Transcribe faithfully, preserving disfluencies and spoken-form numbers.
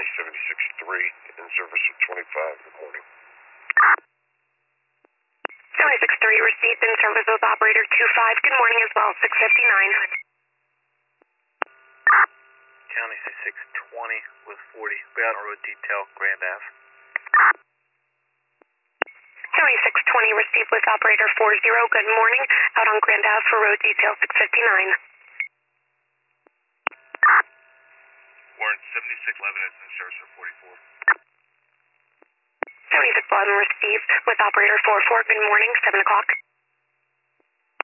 County seventy-six three, in service with twenty-five, good morning. seventy-six three received in service with operator two five, good morning as well, six fifty-nine. County six twenty with forty, ground road detail, Grand Ave. seventy-six twenty received with operator four zero, good morning, out on Grand Ave for road detail six fifty-nine. Warren seventy-six eleven is in service with forty-four. seventy-six eleven received with operator four four, good morning, seven o'clock.